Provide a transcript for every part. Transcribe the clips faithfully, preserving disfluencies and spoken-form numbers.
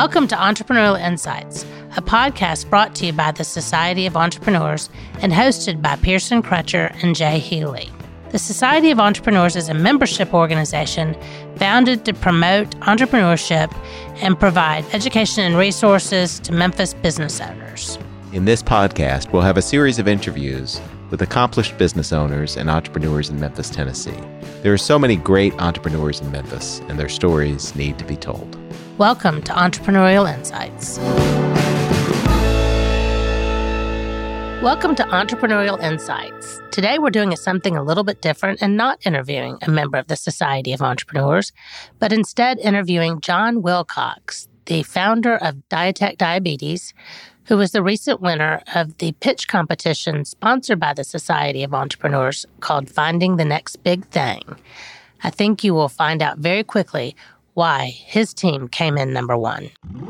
Welcome to Entrepreneurial Insights, a podcast brought to you by the Society of Entrepreneurs and hosted by Pearson Crutcher and Jay Healy. The Society of Entrepreneurs is a membership organization founded to promote entrepreneurship and provide education and resources to Memphis business owners. In this podcast, we'll have a series of interviews with accomplished business owners and entrepreneurs in Memphis, Tennessee. There are so many great entrepreneurs in Memphis, and their stories need to be told. Welcome to Entrepreneurial Insights. Welcome to Entrepreneurial Insights. Today we're doing something a little bit different and not interviewing a member of the Society of Entrepreneurs, but instead interviewing John Wilcox, the founder of Diatec Diabetes, who was the recent winner of the pitch competition sponsored by the Society of Entrepreneurs called Finding the Next Big Thing. I think you will find out very quickly why his team came in number one.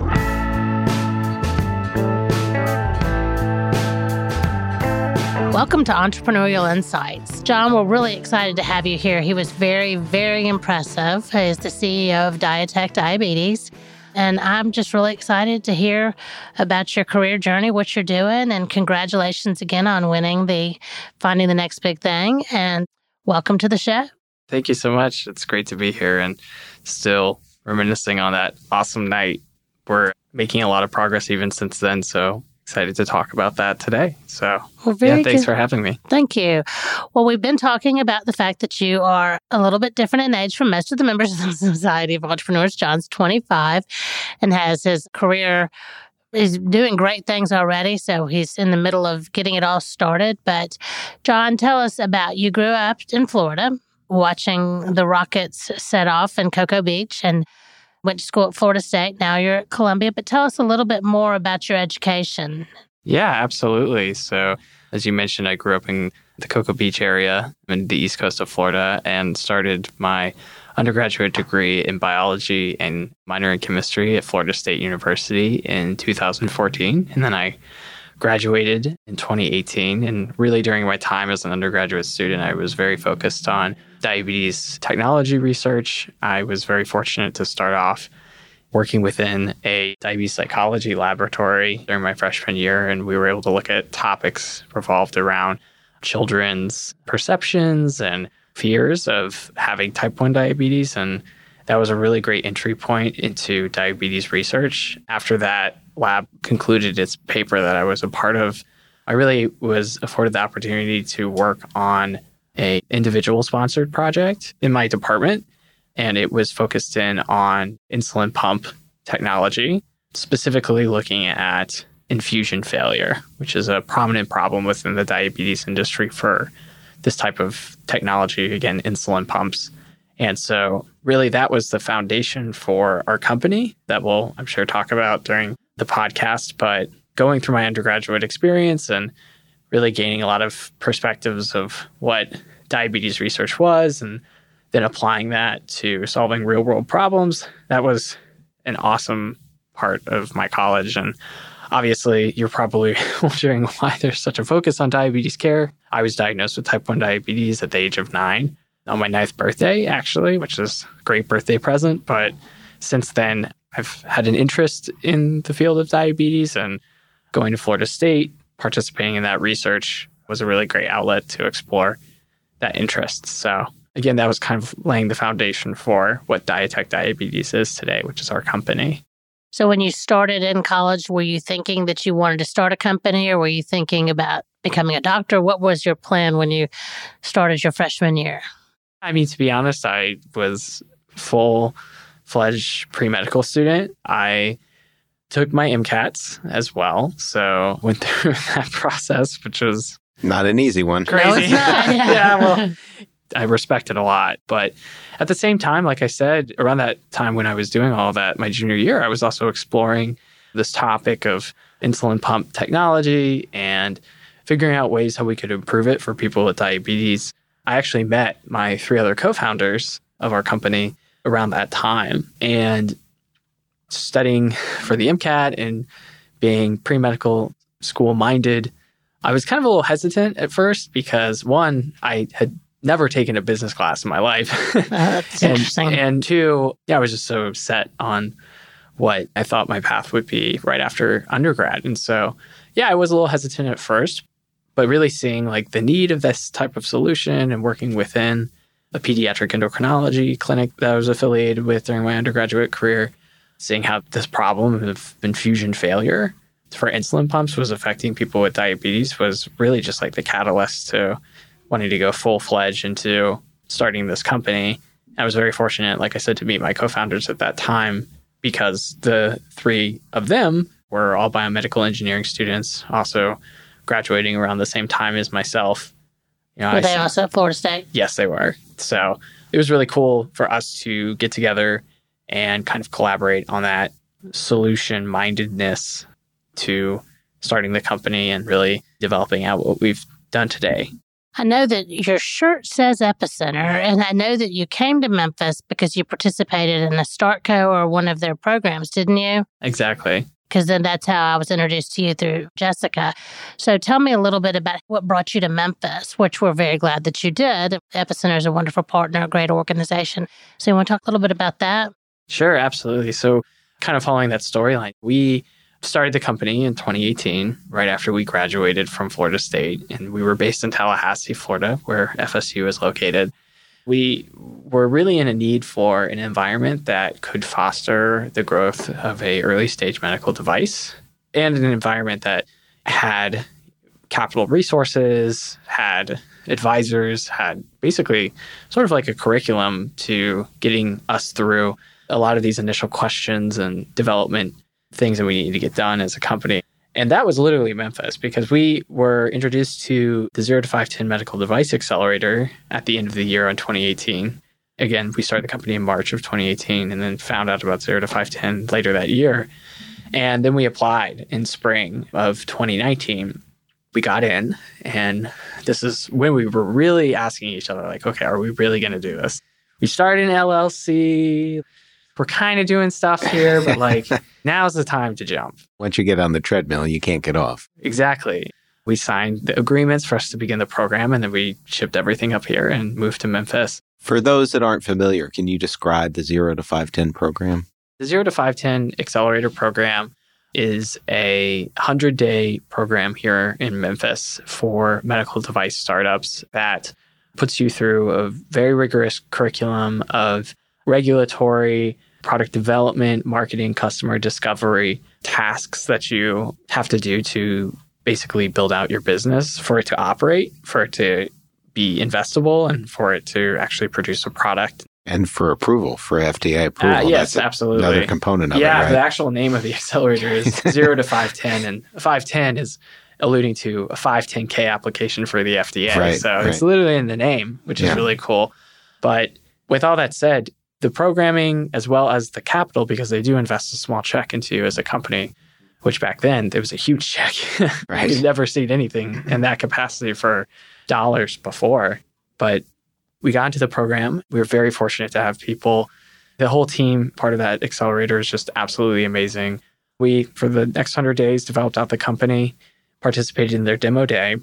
Welcome to Entrepreneurial Insights. John, we're really excited to have you here. He was very, very impressive. He is the C E O of Diatec Diabetes. And I'm just really excited to hear about your career journey, what you're doing, and congratulations again on winning the Finding the Next Big Thing. And welcome to the show. Thank you so much. It's great to be here and still reminiscing on that awesome night. We're making a lot of progress even since then, so excited to talk about that today. So well, very yeah, thanks good. for having me. Thank you. Well, we've been talking about the fact that you are a little bit different in age from most of the members of the Society of Entrepreneurs. John's twenty-five and has his career, he's doing great things already, so he's in the middle of getting it all started. But John, tell us about, you grew up in Florida, watching the Rockets set off in Cocoa Beach and went to school at Florida State. Now you're at Columbia, but tell us a little bit more about your education. Yeah, absolutely. So as you mentioned, I grew up in the Cocoa Beach area in the east coast of Florida and started my undergraduate degree in biology and minor in chemistry at Florida State University in two thousand fourteen. And then I graduated in twenty eighteen. And really during my time as an undergraduate student, I was very focused on diabetes technology research. I was very fortunate to start off working within a diabetes psychology laboratory during my freshman year, and we were able to look at topics revolved around children's perceptions and fears of having type one diabetes, and that was a really great entry point into diabetes research. After that lab concluded its paper that I was a part of, I really was afforded the opportunity to work on a individual-sponsored project in my department, and it was focused in on insulin pump technology, specifically looking at infusion failure, which is a prominent problem within the diabetes industry for this type of technology, again, insulin pumps. And so really that was the foundation for our company that we'll, I'm sure, talk about during the podcast. But going through my undergraduate experience and really gaining a lot of perspectives of what diabetes research was and then applying that to solving real world problems, that was an awesome part of my college. And obviously, you're probably wondering why there's such a focus on diabetes care. I was diagnosed with type one diabetes at the age of nine, on my ninth birthday, actually, which is a great birthday present. But since then, I've had an interest in the field of diabetes, and going to Florida State, participating in that research was a really great outlet to explore that interest. So again, that was kind of laying the foundation for what Diatec Diabetes is today, which is our company. So when you started in college, were you thinking that you wanted to start a company, or were you thinking about becoming a doctor? What was your plan when you started your freshman year? I mean, to be honest, I was full-fledged pre-medical student. I took my MCATs as well, so went through that process, which was not an easy one. Crazy. No, it's not. Yeah. Yeah, well, I respect it a lot. But at the same time, like I said, around that time when I was doing all that, my junior year, I was also exploring this topic of insulin pump technology and figuring out ways how we could improve it for people with diabetes. I actually met my three other co-founders of our company around that time, and studying for the MCAT and being pre-medical school minded, I was kind of a little hesitant at first because, one, I had never taken a business class in my life. Uh, that's and, interesting. And two, yeah, I was just so set on what I thought my path would be right after undergrad. And so, yeah, I was a little hesitant at first, but really seeing like the need of this type of solution and working within a pediatric endocrinology clinic that I was affiliated with during my undergraduate career, seeing how this problem of infusion failure for insulin pumps was affecting people with diabetes was really just like the catalyst to wanting to go full-fledged into starting this company. I was very fortunate, like I said, to meet my co-founders at that time because the three of them were all biomedical engineering students, also graduating around the same time as myself. You know, Were I, they also at Florida State? Yes, they were. So it was really cool for us to get together and kind of collaborate on that solution mindedness to starting the company and really developing out what we've done today. I know that your shirt says Epicenter, and I know that you came to Memphis because you participated in the StartCo or one of their programs, didn't you? Exactly. Because then that's how I was introduced to you through Jessica. So tell me a little bit about what brought you to Memphis, which we're very glad that you did. Epicenter is a wonderful partner, a great organization. So you want to talk a little bit about that? Sure, absolutely. So kind of following that storyline, we started the company in twenty eighteen, right after we graduated from Florida State. And we were based in Tallahassee, Florida, where F S U is located. We were really in a need for an environment that could foster the growth of a early stage medical device and an environment that had capital resources, had advisors, had basically sort of like a curriculum to getting us through a lot of these initial questions and development things that we need to get done as a company. And that was literally Memphis because we were introduced to the zero to five ten Medical Device Accelerator at the end of the year in twenty eighteen. Again, we started the company in March of twenty eighteen and then found out about zero to five ten later that year. And then we applied in spring of twenty nineteen. We got in, and this is when we were really asking each other, like, okay, are we really going to do this? We started an L L C. We're kind of doing stuff here, but like now's the time to jump. Once you get on the treadmill, you can't get off. Exactly. We signed the agreements for us to begin the program, and then we shipped everything up here and moved to Memphis. For those that aren't familiar, can you describe the zero to five ten program? The zero to five ten Accelerator program is a hundred-day program here in Memphis for medical device startups that puts you through a very rigorous curriculum of regulatory, product development, marketing, customer discovery tasks that you have to do to basically build out your business for it to operate, for it to be investable, and for it to actually produce a product. And for approval, for F D A approval. Uh, yes, That's absolutely. Another component of yeah, it, right? The actual name of the accelerator is zero to five ten, and five ten is alluding to a five ten K application for the F D A. Right, so right. It's literally in the name, which is Yeah. really cool. But with all that said, the programming as well as the capital, because they do invest a small check into you as a company, which back then there was a huge check. Right. You've never seen anything in that capacity for dollars before. But we got into the program. We were very fortunate to have people. The whole team, part of that accelerator, is just absolutely amazing. We, for the next one hundred days, developed out the company, participated in their demo day,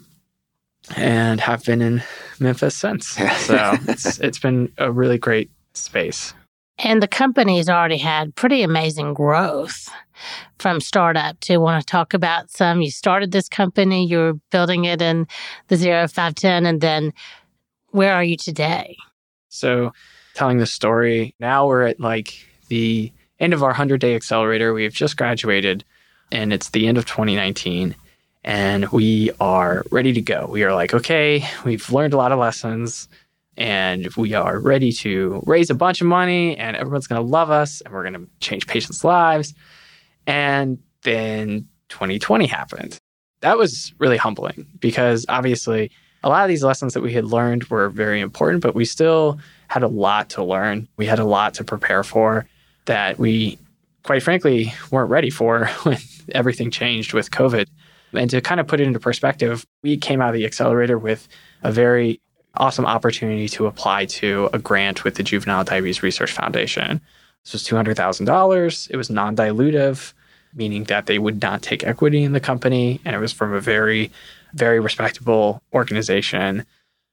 and have been in Memphis since. So it's it's been a really great space. And the company's already had pretty amazing growth from startup to want to talk about some. You started this company, you were building it in the zero five ten, and then where are you today? So telling the story, now we're at like the end of our hundred-day accelerator. We've just graduated, and it's the end of twenty nineteen, and we are ready to go. We are like, okay, we've learned a lot of lessons, and we are ready to raise a bunch of money, and everyone's going to love us, and we're going to change patients' lives. And then twenty twenty happened. That was really humbling because obviously a lot of these lessons that we had learned were very important, but we still had a lot to learn. We had a lot to prepare for that we, quite frankly, weren't ready for when everything changed with COVID. And to kind of put it into perspective, we came out of the accelerator with a very awesome opportunity to apply to a grant with the Juvenile Diabetes Research Foundation. This was two hundred thousand dollars. It was non-dilutive, meaning that they would not take equity in the company. And it was from a very, very respectable organization.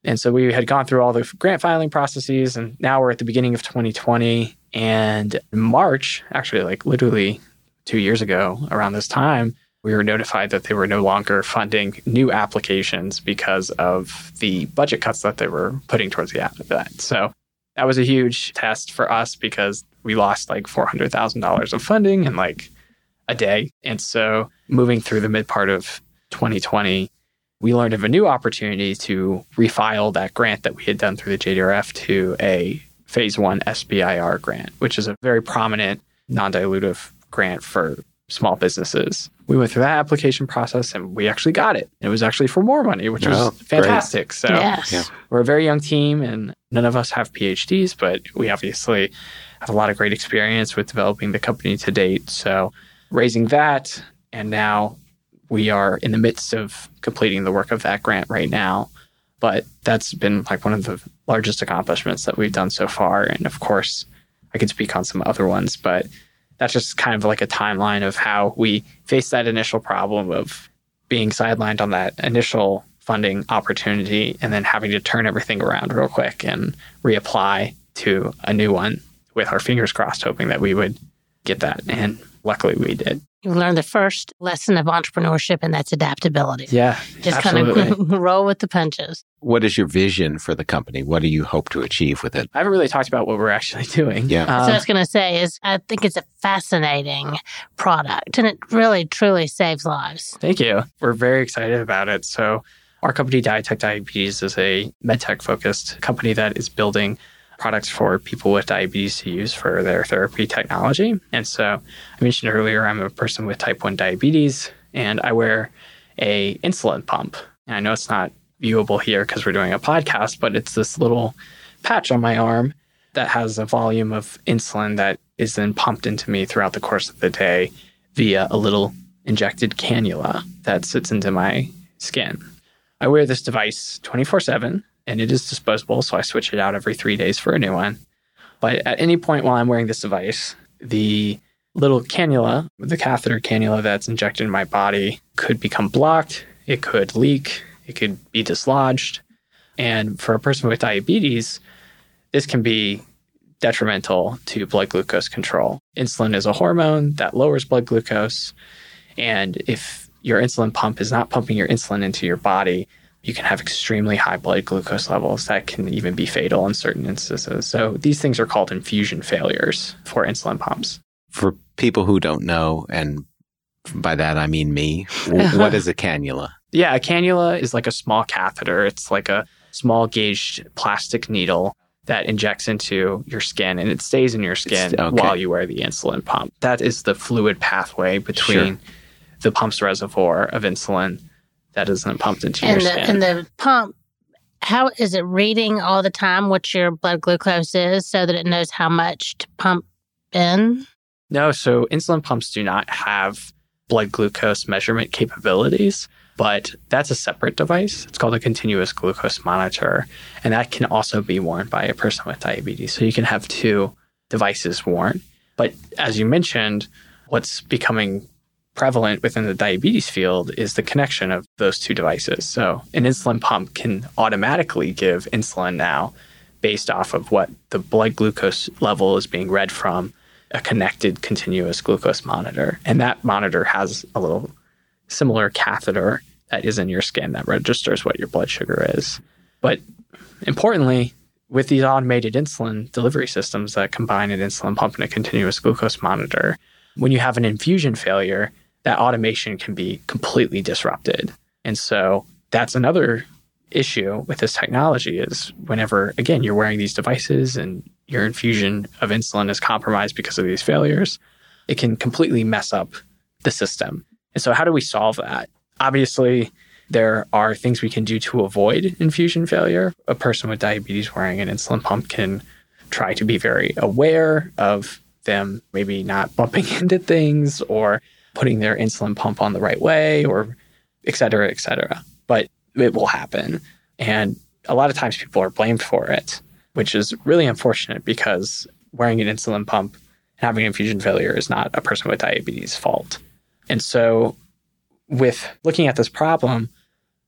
And so we had gone through all the grant filing processes, and now we're at the beginning of twenty twenty. And in March, actually like literally two years ago around this time, we were notified that they were no longer funding new applications because of the budget cuts that they were putting towards the app of that. So that was a huge test for us because we lost like four hundred thousand dollars of funding in like a day. And so moving through the mid part of twenty twenty, we learned of a new opportunity to refile that grant that we had done through the J D R F to a phase one S B I R grant, which is a very prominent non-dilutive grant for small businesses. We went through that application process and we actually got it. It was actually for more money, which oh, was fantastic. Great. So yes. yeah. We're a very young team and none of us have P H Ds, but we obviously have a lot of great experience with developing the company to date. So raising that, and now we are in the midst of completing the work of that grant right now. But that's been like one of the largest accomplishments that we've done so far. And of course, I could speak on some other ones, but that's just kind of like a timeline of how we faced that initial problem of being sidelined on that initial funding opportunity and then having to turn everything around real quick and reapply to a new one with our fingers crossed, hoping that we would get that. And luckily we did. You learned the first lesson of entrepreneurship, and that's adaptability. Yeah, Just absolutely. kind of roll with the punches. What is your vision for the company? What do you hope to achieve with it? I haven't really talked about what we're actually doing. Yeah. So what I was going to say is I think it's a fascinating product, and it really, truly saves lives. Thank you. We're very excited about it. So our company, Diatech Diabetes, is a medtech-focused company that is building products for people with diabetes to use for their therapy technology. And so I mentioned earlier, I'm a person with type one diabetes, and I wear a insulin pump. And I know it's not viewable here because we're doing a podcast, but it's this little patch on my arm that has a volume of insulin that is then pumped into me throughout the course of the day via a little injected cannula that sits into my skin. I wear this device twenty-four seven, and it is disposable, so I switch it out every three days for a new one. But at any point while I'm wearing this device, the little cannula, the catheter cannula that's injected in my body could become blocked, it could leak, it could be dislodged. And for a person with diabetes, this can be detrimental to blood glucose control. Insulin is a hormone that lowers blood glucose. And if your insulin pump is not pumping your insulin into your body, you can have extremely high blood glucose levels that can even be fatal in certain instances. So these things are called infusion failures for insulin pumps. For people who don't know, and by that I mean me, w- what is a cannula? Yeah, a cannula is like a small catheter. It's like a small gauged plastic needle that injects into your skin, and it stays in your skin It's, okay. while you wear the insulin pump. That is the fluid pathway between Sure. the pump's reservoir of insulin that isn't pumped into And your the, skin. and the pump, how is it reading all the time what your blood glucose is so that it knows how much to pump in? No, so insulin pumps do not have blood glucose measurement capabilities, but that's a separate device. It's called a continuous glucose monitor, and that can also be worn by a person with diabetes. So you can have two devices worn. But as you mentioned, what's becoming prevalent within the diabetes field is the connection of those two devices. So an insulin pump can automatically give insulin now based off of what the blood glucose level is being read from a connected continuous glucose monitor. And that monitor has a little similar catheter that is in your skin that registers what your blood sugar is. But importantly, with these automated insulin delivery systems that combine an insulin pump and a continuous glucose monitor, when you have an infusion failure, that automation can be completely disrupted. And so that's another issue with this technology is whenever, again, you're wearing these devices and your infusion of insulin is compromised because of these failures, it can completely mess up the system. And so how do we solve that? Obviously, there are things we can do to avoid infusion failure. A person with diabetes wearing an insulin pump can try to be very aware of them maybe not bumping into things or putting their insulin pump on the right way, or et cetera, et cetera. But it will happen. And a lot of times people are blamed for it, which is really unfortunate because wearing an insulin pump and having infusion failure is not a person with diabetes' fault. And so with looking at this problem,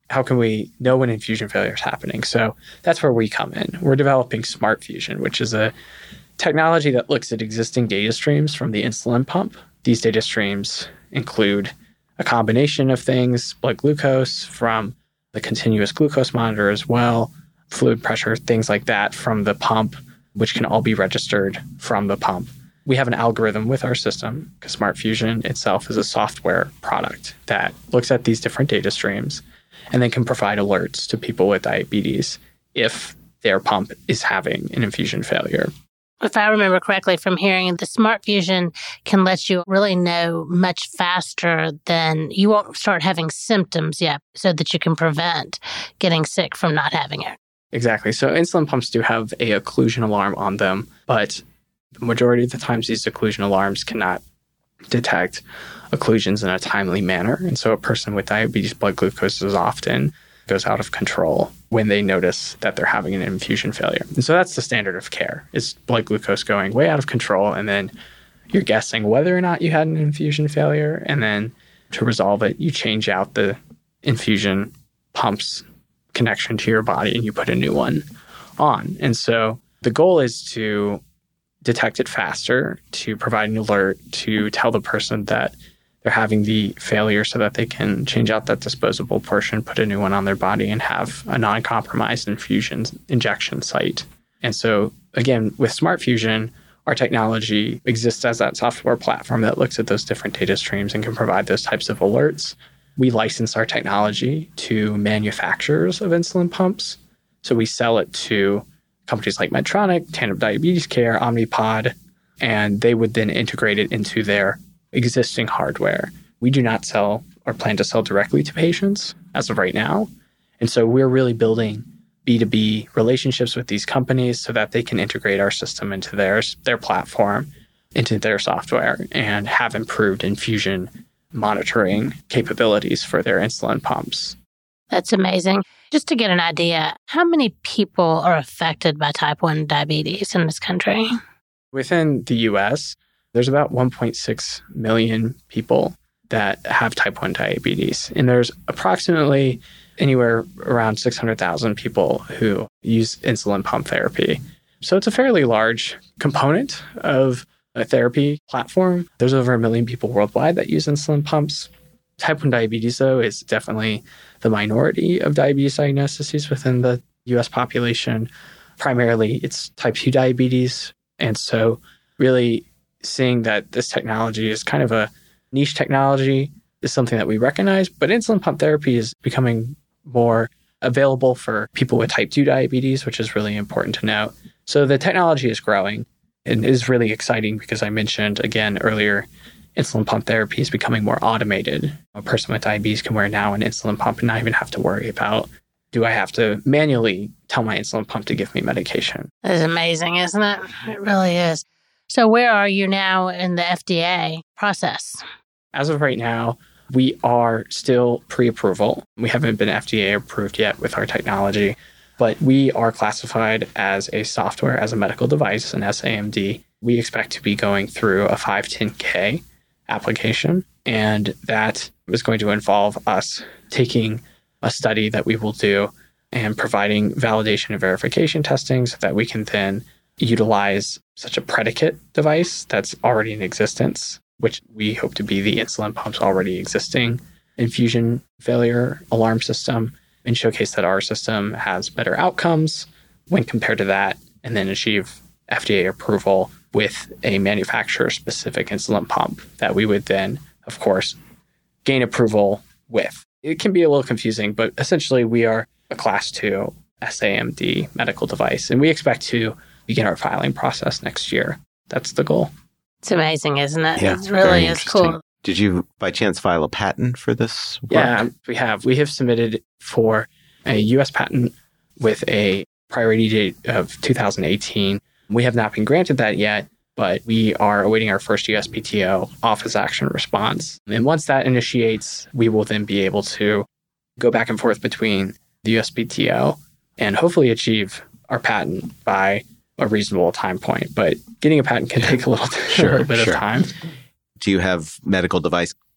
how can we know when infusion failure is happening? So that's where we come in. We're developing Smart Fusion, which is a technology that looks at existing data streams from the insulin pump. These data streams include a combination of things, blood glucose from the continuous glucose monitor as well, fluid pressure, things like that from the pump, which can all be registered from the pump. We have an algorithm with our system because Smart Fusion itself is a software product that looks at these different data streams and then can provide alerts to people with diabetes if their pump is having an infusion failure. If I remember correctly from hearing, the Smart Fusion can let you really know much faster than you won't start having symptoms yet so that you can prevent getting sick from not having it. Exactly. So insulin pumps do have a occlusion alarm on them, but the majority of the times these occlusion alarms cannot detect occlusions in a timely manner. And so a person with diabetes blood glucose is often goes out of control when they notice that they're having an infusion failure. And so that's the standard of care, is blood glucose going way out of control. And then you're guessing whether or not you had an infusion failure. And then to resolve it, you change out the infusion pump's connection to your body and you put a new one on. And so the goal is to detect it faster, to provide an alert, to tell the person that they're having the failure so that they can change out that disposable portion, put a new one on their body, and have a non-compromised infusion injection site. And so, again, with Smart Fusion, our technology exists as that software platform that looks at those different data streams and can provide those types of alerts. We license our technology to manufacturers of insulin pumps. So we sell it to companies like Medtronic, Tandem Diabetes Care, Omnipod, and they would then integrate it into their existing hardware. We do not sell or plan to sell directly to patients as of right now. And so we're really building B two B relationships with these companies so that they can integrate our system into theirs, their platform, into their software, and have improved infusion monitoring capabilities for their insulin pumps. That's amazing. Just to get an idea, how many people are affected by type one diabetes in this country? Within the U S, there's about one point six million people that have type one diabetes. And there's approximately anywhere around six hundred thousand people who use insulin pump therapy. So it's a fairly large component of a therapy platform. There's over a million people worldwide that use insulin pumps. Type one diabetes, though, is definitely the minority of diabetes diagnoses within the U S population. Primarily, it's type two diabetes. And so really seeing that this technology is kind of a niche technology is something that we recognize. But insulin pump therapy is becoming more available for people with type two diabetes, which is really important to note. So the technology is growing and is really exciting because I mentioned, again, earlier, insulin pump therapy is becoming more automated. A person with diabetes can wear now an insulin pump and not even have to worry about, do I have to manually tell my insulin pump to give me medication? That is amazing, isn't it? It really is. So where are you now in the F D A process? As of right now, we are still pre-approval. We haven't been F D A approved yet with our technology, but we are classified as a software, as a medical device, an S A M D. We expect to be going through a five ten K application, and that is going to involve us taking a study that we will do and providing validation and verification testing so that we can then utilize such a predicate device that's already in existence, which we hope to be the insulin pump's already existing infusion failure alarm system, and showcase that our system has better outcomes when compared to that, and then achieve F D A approval with a manufacturer-specific insulin pump that we would then, of course, gain approval with. It can be a little confusing, but essentially we are a class two S A M D medical device, and we expect to begin our filing process next year. That's the goal. It's amazing, isn't it? Yeah, it really is interesting. cool. Did you, by chance, file a patent for this work? Yeah, we have. We have submitted for a U S patent with a priority date of two thousand eighteen. We have not been granted that yet, but we are awaiting our first U S P T O office action response. And once that initiates, we will then be able to go back and forth between the U S P T O and hopefully achieve our patent by a reasonable time point. But getting a patent can take a little sure, bit sure. of time. Do you have medical device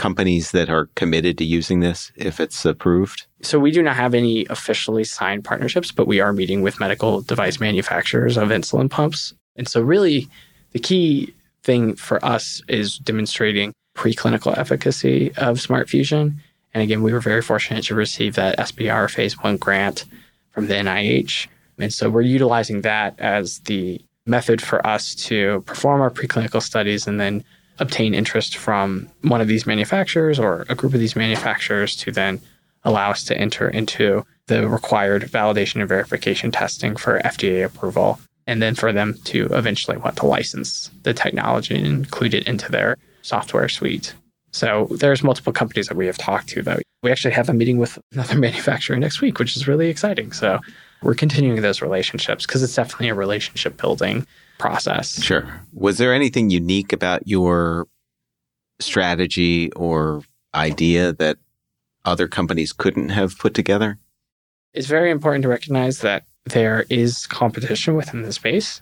companies that are committed to using this if it's approved? So we do not have any officially signed partnerships, but we are meeting with medical device manufacturers of insulin pumps. And so really the key thing for us is demonstrating preclinical efficacy of SmartFusion. And again, we were very fortunate to receive that S B R phase one grant from the N I H. And so we're utilizing that as the method for us to perform our preclinical studies and then obtain interest from one of these manufacturers or a group of these manufacturers to then allow us to enter into the required validation and verification testing for F D A approval, and then for them to eventually want to license the technology and include it into their software suite. So there's multiple companies that we have talked to, though. We actually have a meeting with another manufacturer next week, which is really exciting. So we're continuing those relationships because it's definitely a relationship building process. Sure. Was there anything unique about your strategy or idea that other companies couldn't have put together? It's very important to recognize that there is competition within the space.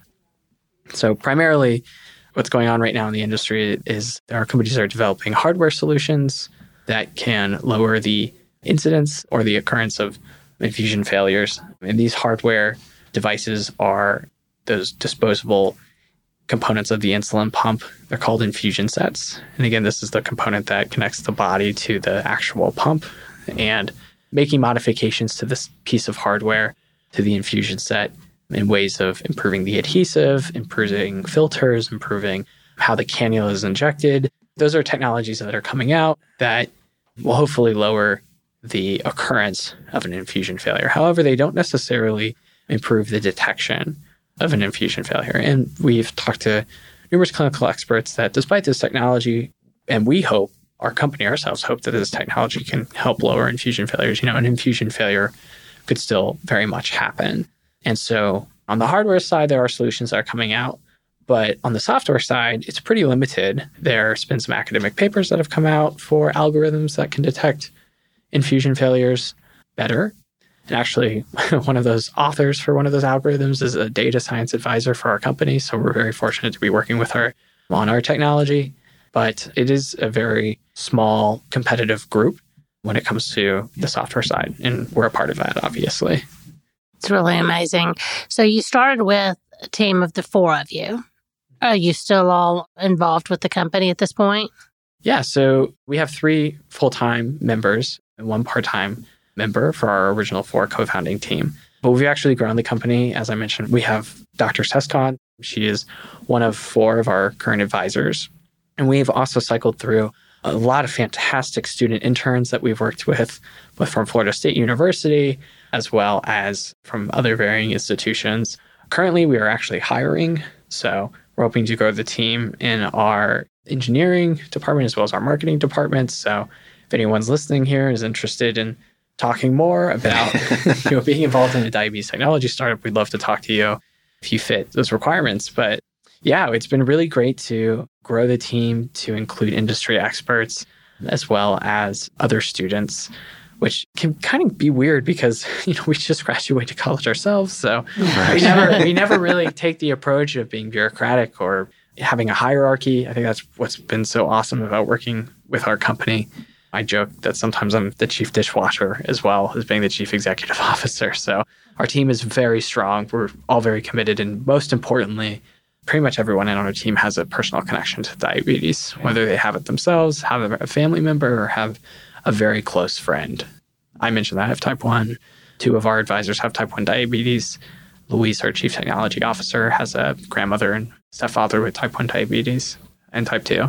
So primarily, what's going on right now in the industry is there are companies that are developing hardware solutions that can lower the incidence or the occurrence of infusion failures. And these hardware devices are those disposable components of the insulin pump. They're called infusion sets. And again, this is the component that connects the body to the actual pump. And making modifications to this piece of hardware, to the infusion set, in ways of improving the adhesive, improving filters, improving how the cannula is injected. Those are technologies that are coming out that will hopefully lower the occurrence of an infusion failure. However, they don't necessarily improve the detection of an infusion failure. And we've talked to numerous clinical experts that despite this technology, and we hope, our company ourselves hope that this technology can help lower infusion failures. You know, an infusion failure could still very much happen. And so on the hardware side, there are solutions that are coming out. But on the software side, it's pretty limited. There's been some academic papers that have come out for algorithms that can detect infusion failures better. And actually, one of those authors for one of those algorithms is a data science advisor for our company. So we're very fortunate to be working with her on our technology. But it is a very small competitive group when it comes to the software side. And we're a part of that, obviously. It's really amazing. So you started with a team of the four of you. Are you still all involved with the company at this point? Yeah. So we have three full-time members and one part-time member for our original four co-founding team. But we've actually grown the company. As I mentioned, we have Doctor Seskon. She is one of four of our current advisors. And we've also cycled through a lot of fantastic student interns that we've worked with, both from Florida State University, as well as from other varying institutions. Currently, we are actually hiring. So we're hoping to grow the team in our engineering department as well as our marketing department. So if anyone's listening here is interested in talking more about you know, being involved in a diabetes technology startup, we'd love to talk to you if you fit those requirements. But yeah, it's been really great to grow the team to include industry experts as well as other students, which can kind of be weird because, you know, we just graduated college ourselves. So right. we never we never really take the approach of being bureaucratic or having a hierarchy. I think that's what's been so awesome about working with our company. I joke that sometimes I'm the chief dishwasher as well as being the chief executive officer. So our team is very strong. We're all very committed. And most importantly, pretty much everyone in our team has a personal connection to diabetes, whether they have it themselves, have a family member, or have a very close friend. I mentioned that I have type one. Two of our advisors have type one diabetes. Louise, our chief technology officer, has a grandmother and stepfather with type one diabetes and type two.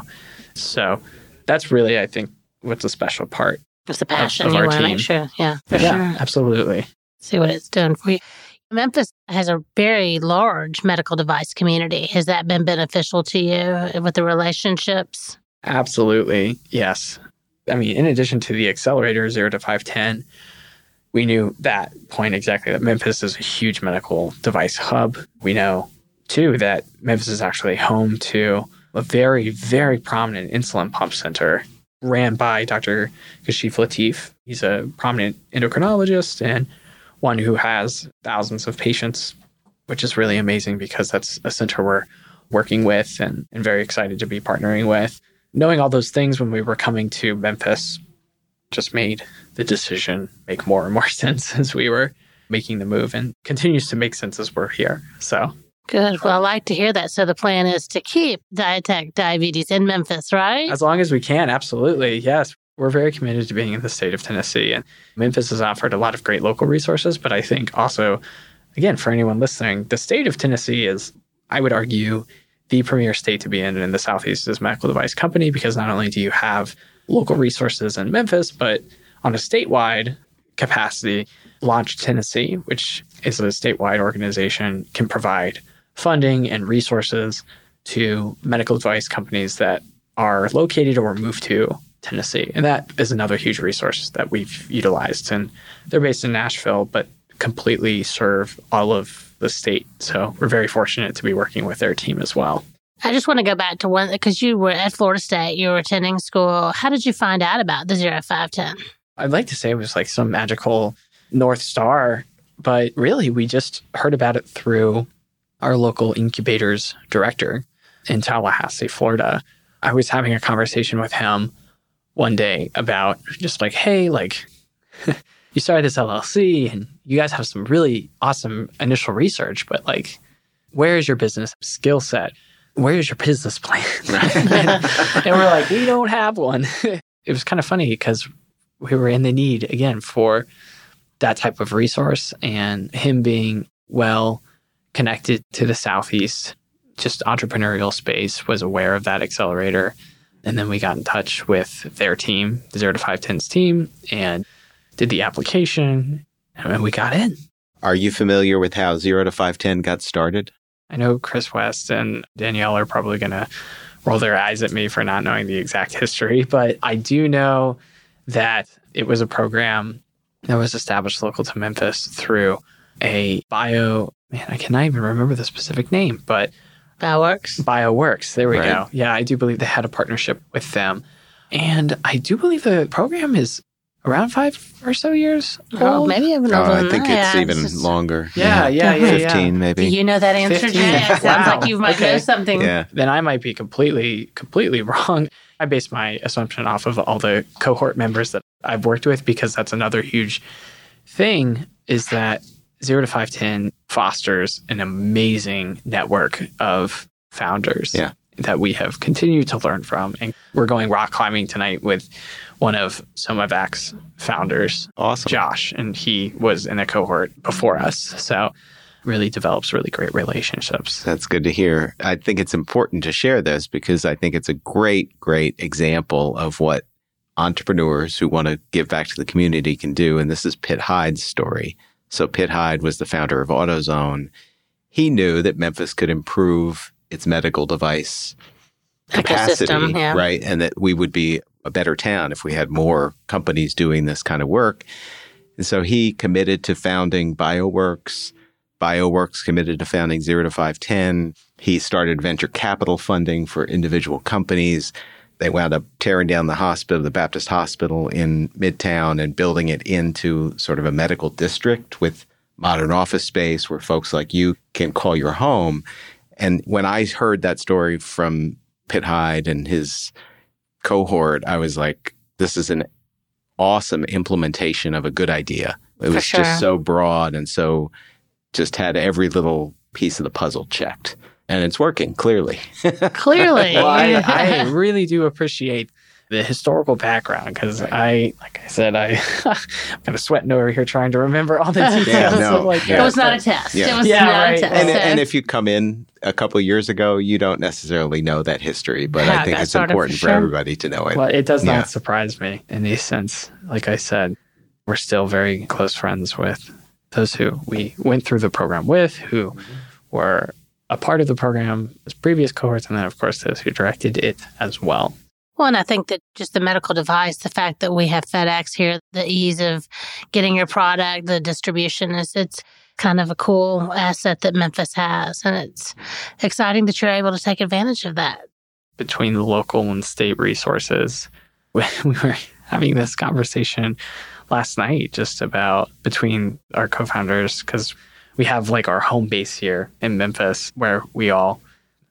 So that's really, I think, what's a special part. It's the passion of, of you our want to team. make sure. Yeah, for yeah, sure. Absolutely. See what it's doing for you. Memphis has a very large medical device community. Has that been beneficial to you with the relationships? Absolutely. Yes. I mean, in addition to the accelerator zero to five ten, we knew that point exactly, that Memphis is a huge medical device hub. We know, too, that Memphis is actually home to a very, very prominent insulin pump center ran by Doctor Kashif Latif. He's a prominent endocrinologist and one who has thousands of patients, which is really amazing because that's a center we're working with and, and very excited to be partnering with. knowing all those things when we were coming to Memphis just made the decision make more and more sense as we were making the move, and continues to make sense as we're here. So good. Well, I like to hear that. So the plan is to keep Diatech Diabetes in Memphis, right? As long as we can, absolutely. Yes. We're very committed to being in the state of Tennessee. And Memphis has offered a lot of great local resources, but I think also, again, for anyone listening, the state of Tennessee is, I would argue, the premier state to be in in the Southeast as a medical device company, because not only do you have local resources in Memphis, but on a statewide capacity, Launch Tennessee, which is a statewide organization, can provide funding and resources to medical device companies that are located or moved to Tennessee. And that is another huge resource that we've utilized. And they're based in Nashville, but completely serve all of the state. So we're very fortunate to be working with their team as well. I just want to go back to one, because you were at Florida State, you were attending school. How did you find out about the zero five ten? I'd like to say it was like some magical North Star, but really we just heard about it through our local incubator's director in Tallahassee, Florida. I was having a conversation with him one day about just like, hey, like, you started this L L C and you guys have some really awesome initial research, but like, where is your business skill set? Where is your business plan? and, and we're like, we don't have one. It was kind of funny because we were in the need, again, for that type of resource, and him being well connected to the Southeast, just entrepreneurial space, was aware of that accelerator. And then we got in touch with their team, the zero to five tens team, and did the application, and we got in. Are you familiar with how zero to five ten got started? I know Chris West and Danielle are probably going to roll their eyes at me for not knowing the exact history, but I do know that it was a program that was established local to Memphis through a bio, man, I cannot even remember the specific name, but BioWorks. BioWorks, there we Right. go. Yeah, I do believe they had a partnership with them. And I do believe the program is around five or so years Oh, old. maybe even Oh, older I than think that. it's even just- longer. Yeah, yeah, yeah, yeah. fifteen Do maybe. you know that answer, fifteen? Jay? It sounds Wow. like you might know Okay. something. Yeah. Then I might be completely, completely wrong. I base my assumption off of all the cohort members that I've worked with, because that's another huge thing, is that zero to five ten fosters an amazing network of founders Yeah. that we have continued to learn from. And we're going rock climbing tonight with one of SomaVac's founders, Awesome. Josh, and he was in a cohort before us. So really develops really great relationships. That's good to hear. I think it's important to share this because I think it's a great, great example of what entrepreneurs who want to give back to the community can do. And this is Pitt Hyde's story. So Pitt Hyde was the founder of AutoZone. He knew that Memphis could improve its medical device capacity, Ecosystem, yeah. right? And that we would be a better town if we had more companies doing this kind of work. And so he committed to founding BioWorks. BioWorks committed to founding zero to five ten. He started venture capital funding for individual companies. They wound up tearing down the hospital, the Baptist Hospital in Midtown, and building it into sort of a medical district with modern office space where folks like you can call your home. And when I heard that story from Pitt Hyde and his cohort, I was like, this is an awesome implementation of a good idea. It was sure. just so broad and so just had every little piece of the puzzle checked. And it's working, clearly. Clearly. Well, I, I really do appreciate the historical background, because I, like I said, I, I'm kind of sweating over here trying to remember all the details. Yeah, no, of like yeah. It was not a test. Yeah. It was Yeah, not right. a test. And, So- and if you come in a couple of years ago, you don't necessarily know that history, but Yeah, I think got it's started important for for sure. everybody to know it. Well, it does Yeah. not surprise me in the sense, like I said, we're still very close friends with those who we went through the program with, who were a part of the program as previous cohorts, and then, of course, those who directed it as well. Well, and I think that just the medical device, the fact that we have FedEx here, the ease of getting your product, the distribution, is it's kind of a cool asset that Memphis has. And it's exciting that you're able to take advantage of that. Between the local and state resources, we we were having this conversation last night just about between our co-founders, because we have like our home base here in Memphis where we all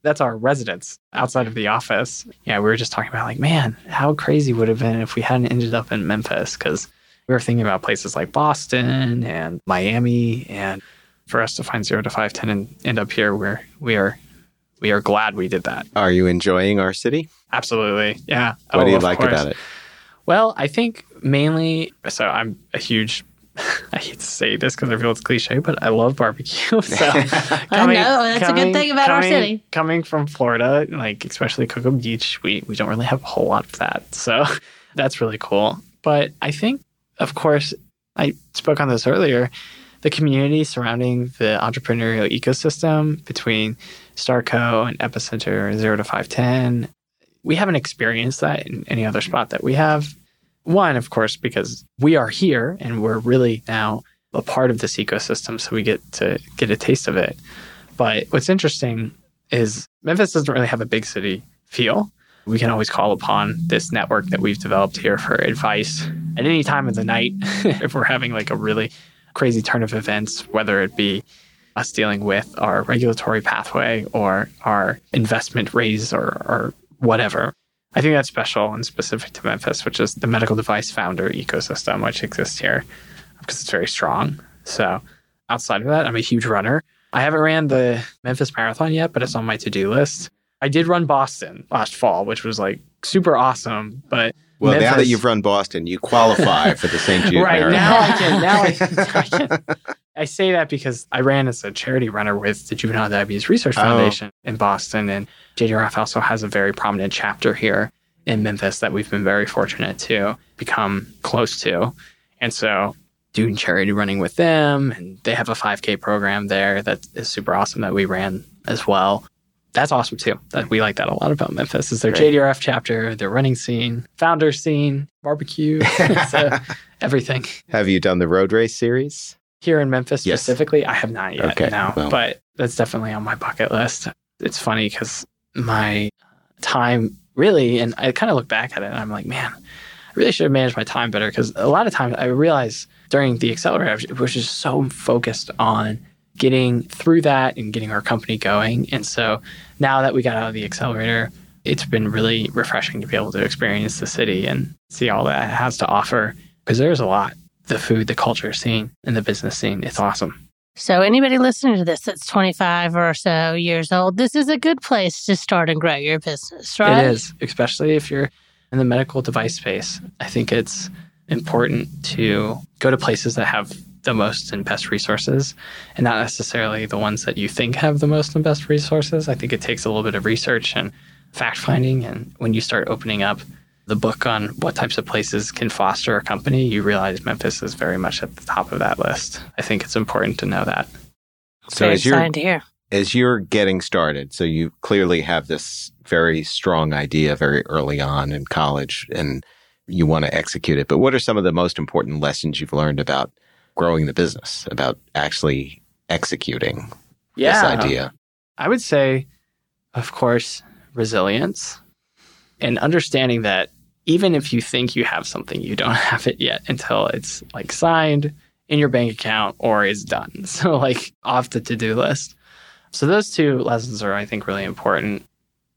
That's our residence outside of the office. Yeah, we were just talking about like, man, how crazy would it have been if we hadn't ended up in Memphis? Because we were thinking about places like Boston and Miami, and for us to find zero to five ten and end up here, we're we are we are glad we did that. Are you enjoying our city? Absolutely, yeah. What oh, do you of like course. about it? Well, I think mainly, so I'm a huge, I hate to say this because I feel it's cliche, but I love barbecue. So I coming- know, that's a coming- good thing about our coming- city. Coming from Florida, like especially Cocoa Beach, we, we don't really have a whole lot of that. So that's really cool. But I think, of course, I spoke on this earlier, the community surrounding the entrepreneurial ecosystem between Starco and Epicenter, zero to five ten, we haven't experienced that in any other spot that we have. One, of course, because we are here and we're really now a part of this ecosystem, so we get to get a taste of it. But what's interesting is Memphis doesn't really have a big city feel. We can always call upon this network that we've developed here for advice at any time of the night if we're having like a really crazy turn of events, whether it be us dealing with our regulatory pathway or our investment raise or, or whatever. I think that's special and specific to Memphis, which is the medical device founder ecosystem, which exists here because it's very strong. So outside of that, I'm a huge runner. I haven't ran the Memphis Marathon yet, but it's on my to-do list. I did run Boston last fall, which was like super awesome. But Well, Memphis, now that you've run Boston, you qualify for the Saint Jude right, Marathon. now I can. Now I can, I can. I say that because I ran as a charity runner with the Juvenile Diabetes Research Foundation oh. in Boston. And J D R F also has a very prominent chapter here in Memphis that we've been very fortunate to become close to. And so doing charity running with them, and they have a five K program there that is super awesome that we ran as well. That's awesome too. That we like that a lot about Memphis is their Great. J D R F chapter, their running scene, founder scene, barbecue, so everything. Have you done the road race series? Here in Memphis yes. specifically, I have not yet, okay. no. Well. But that's definitely on my bucket list. It's funny because my time really, and I kind of look back at it and I'm like, man, I really should have managed my time better because a lot of times I realized during the accelerator, I was just so focused on getting through that and getting our company going. And so now that we got out of the accelerator, it's been really refreshing to be able to experience the city and see all that it has to offer because there's a lot. The food, the culture scene, and the business scene, it's awesome. So anybody listening to this that's twenty-five or so years old, this is a good place to start and grow your business, right? It is, especially if you're in the medical device space. I think it's important to go to places that have the most and best resources and not necessarily the ones that you think have the most and best resources. I think it takes a little bit of research and fact finding. And when you start opening up the book on what types of places can foster a company, you realize Memphis is very much at the top of that list. I think it's important to know that. So very as you're, excited to hear. as you're getting started, so you clearly have this very strong idea very early on in college and you want to execute it. But what are some of the most important lessons you've learned about growing the business, about actually executing yeah. this idea? I would say, of course, resilience and understanding that even if you think you have something, you don't have it yet until it's like signed in your bank account or is done. So like off the to-do list. So those two lessons are, I think, really important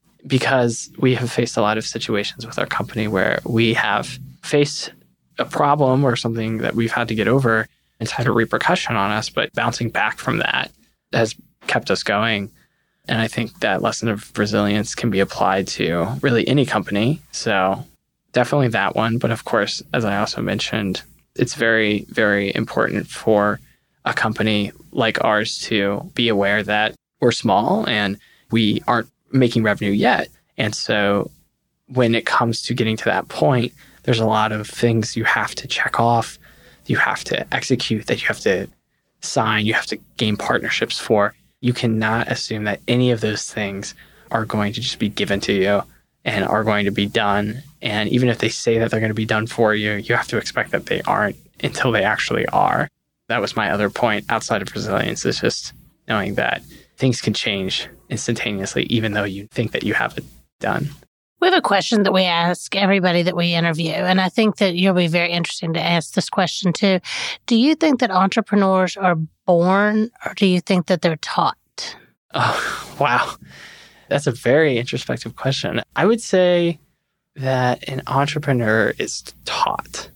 because we have faced a lot of situations with our company where we have faced a problem or something that we've had to get over. It's had a repercussion on us, but bouncing back from that has kept us going. And I think that lesson of resilience can be applied to really any company. So definitely that one. But of course, as I also mentioned, it's very, very important for a company like ours to be aware that we're small and we aren't making revenue yet. And so when it comes to getting to that point, there's a lot of things you have to check off, you have to execute, that you have to sign, you have to gain partnerships for. You cannot assume that any of those things are going to just be given to you and are going to be done. And even if they say that they're going to be done for you, you have to expect that they aren't until they actually are. That was my other point outside of resilience, is just knowing that things can change instantaneously, even though you think that you have it done. We have a question that we ask everybody that we interview, and I think that you'll be very interesting to ask this question too. Do you think that entrepreneurs are born, or do you think that they're taught? Oh, wow. That's a very introspective question. I would say that an entrepreneur is taught,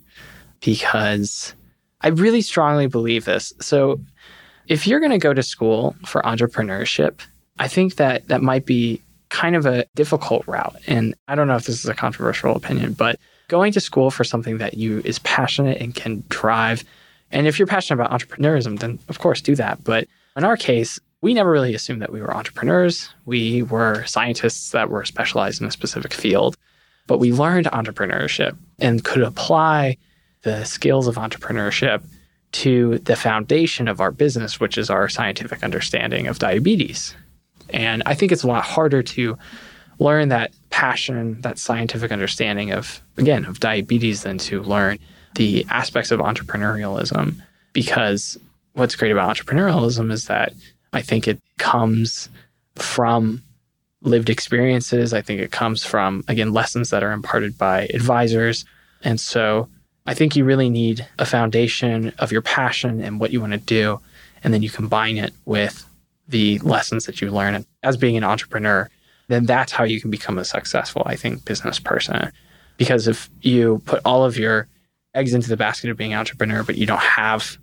because I really strongly believe this. So if you're going to go to school for entrepreneurship, I think that that might be kind of a difficult route. And I don't know if this is a controversial opinion, but going to school for something that you is passionate and can drive. And if you're passionate about entrepreneurism, then of course do that. But in our case, we never really assumed that we were entrepreneurs. We were scientists that were specialized in a specific field, but we learned entrepreneurship and could apply the skills of entrepreneurship to the foundation of our business, which is our scientific understanding of diabetes. And I think it's a lot harder to learn that passion, that scientific understanding of, again, of diabetes than to learn the aspects of entrepreneurialism. Because what's great about entrepreneurialism is that I think it comes from lived experiences. I think it comes from, again, lessons that are imparted by advisors. And so I think you really need a foundation of your passion and what you want to do. And then you combine it with the lessons that you learn as being an entrepreneur. Then that's how you can become a successful, I think, business person. Because if you put all of your eggs into the basket of being an entrepreneur, but you don't have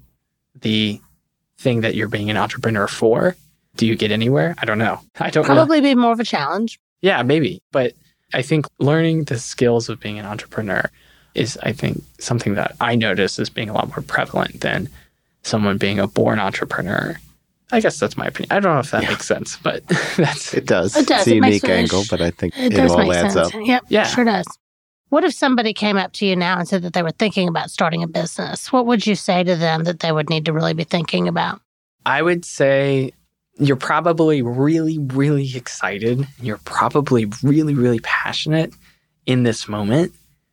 the thing that you're being an entrepreneur for, do you get anywhere? I don't know. I don't Probably know. be more of a challenge. Yeah, maybe. But I think learning the skills of being an entrepreneur is, I think, something that I notice as being a lot more prevalent than someone being a born entrepreneur. I guess that's my opinion. I don't know if that yeah. makes sense, but that's... It does. It does. It's a it unique makes angle, sh- but I think it, it, does all make adds sense. up. Yep, yeah. sure does. What if somebody came up to you now and said that they were thinking about starting a business? What would you say to them that they would need to really be thinking about? I would say you're probably really, really excited. You're probably really, really passionate in this moment.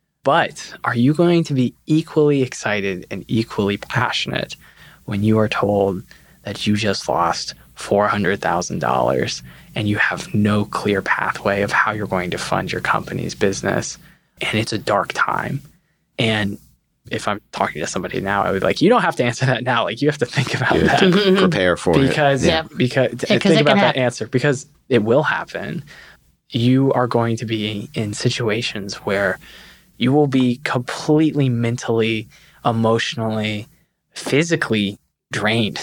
But are you going to be equally excited and equally passionate when you are told that you just lost four hundred thousand dollars and you have no clear pathway of how you're going to fund your company's business? And it's a dark time. And if I'm talking to somebody now, I would like, you don't have to answer that now. Like, you have to think about you that. To prepare for because, it. Yeah. Because yeah, think about that answer, because it will happen. You are going to be in situations where you will be completely mentally, emotionally, physically drained.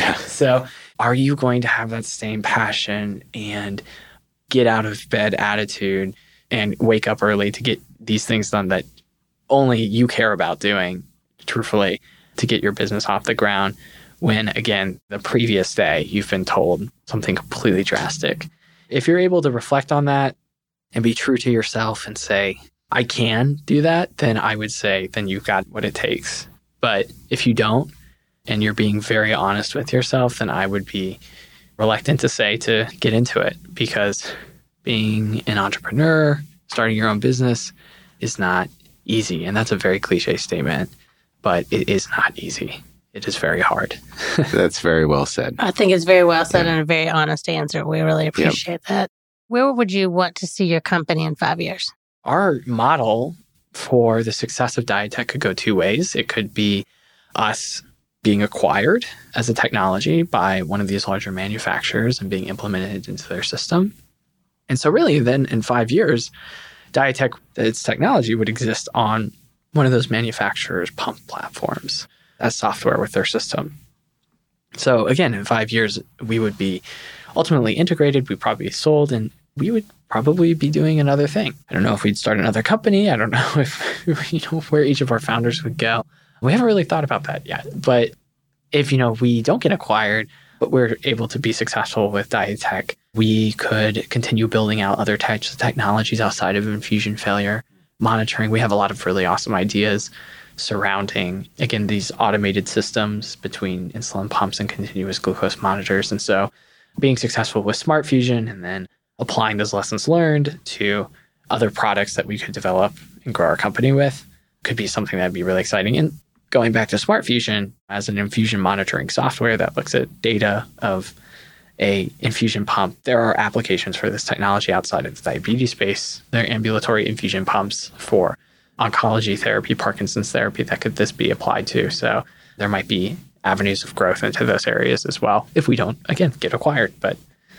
So are you going to have that same passion and get out of bed attitude and wake up early to get these things done that only you care about doing, truthfully, to get your business off the ground, when, again, the previous day you've been told something completely drastic? If you're able to reflect on that and be true to yourself and say, I can do that, then I would say, then you've got what it takes. But if you don't, and you're being very honest with yourself, then I would be reluctant to say to get into it, because being an entrepreneur, starting your own business is not easy. And that's a very cliche statement, but it is not easy. It is very hard. That's very well said. I think it's very well said, yeah. And a very honest answer. We really appreciate yep. that. Where would you want to see your company in five years? Our model for the success of Diatech could go two ways. It could be us being acquired as a technology by one of these larger manufacturers and being implemented into their system. And so really then in five years, Diatech, its technology would exist on one of those manufacturers' pump platforms as software with their system. So again, in five years, we would be ultimately integrated, we'd probably be sold, and we would probably be doing another thing. I don't know if we'd start another company. I don't know if, you know, where each of our founders would go. We haven't really thought about that yet. But if, you know, we don't get acquired, but we're able to be successful with Diatech, we could continue building out other types of technologies outside of infusion failure monitoring. We have a lot of really awesome ideas surrounding, again, these automated systems between insulin pumps and continuous glucose monitors. And so being successful with Smart Fusion and then applying those lessons learned to other products that we could develop and grow our company with could be something that'd be really exciting. And going back to Smart Fusion as an infusion monitoring software that looks at data of a infusion pump, there are applications for this technology outside of the diabetes space. There are ambulatory infusion pumps for oncology therapy, Parkinson's therapy that could this be applied to. So there might be avenues of growth into those areas as well if we don't, again, get acquired. But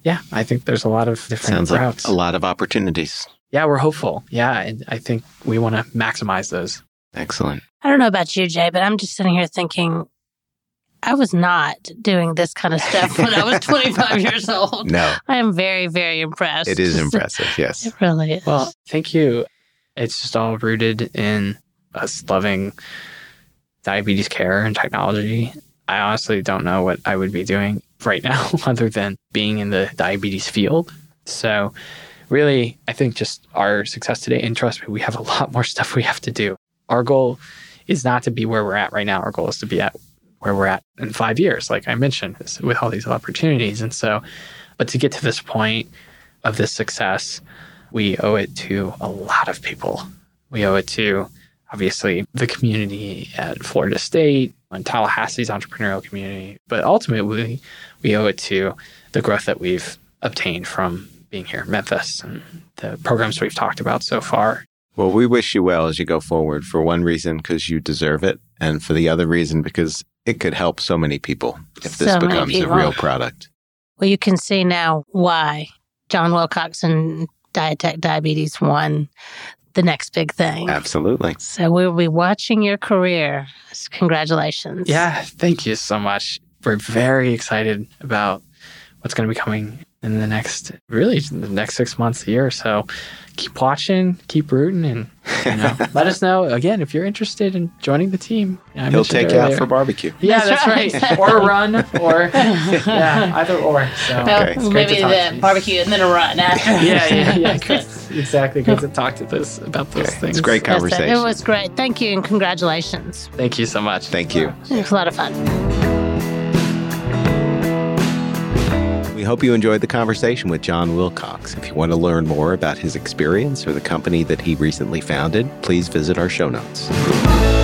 yeah, I think there's a lot of different Sounds routes. like a lot of opportunities. Yeah, we're hopeful. Yeah, and I think we want to maximize those. Excellent. I don't know about you, Jay, but I'm just sitting here thinking, I was not doing this kind of stuff when I was twenty-five years old. No. I am very, very impressed. It is impressive, yes. It really is. Well, thank you. It's just all rooted in us loving diabetes care and technology. I honestly don't know what I would be doing right now other than being in the diabetes field. So really, I think just our success today, and trust me, we have a lot more stuff we have to do. Our goal is not to be where we're at right now. Our goal is to be at where we're at in five years, like I mentioned, with all these opportunities. And so, but to get to this point of this success, we owe it to a lot of people. We owe it to, obviously, the community at Florida State, and Tallahassee's entrepreneurial community. But ultimately, we owe it to the growth that we've obtained from being here in Memphis and the programs we've talked about so far. Well, we wish you well as you go forward, for one reason, because you deserve it, and for the other reason, because it could help so many people if this So many becomes a people. real product. Well, you can see now why John Wilcox and Diatech Diabetes won the next big thing. Absolutely. So we'll be watching your career. Congratulations. Yeah, thank you so much. We're very excited about what's going to be coming in the next, really, the next six months, a year. So keep watching, keep rooting, and you know, let us know, again, if you're interested in joining the team. I He'll take you out earlier. for barbecue. Yeah, That's that's, right. right. Or a run, or, yeah, either or. So, Well, Okay. it's great maybe to talk to the you. barbecue and then a run after. Yeah, yeah, yeah. Good. Exactly. Good to talk to this about those Okay. things. It's great That's it. conversation. It was great. Thank you and congratulations. Thank you so much. Thank you. It was a lot of fun. We hope you enjoyed the conversation with John Wilcox. If you want to learn more about his experience or the company that he recently founded, please visit our show notes.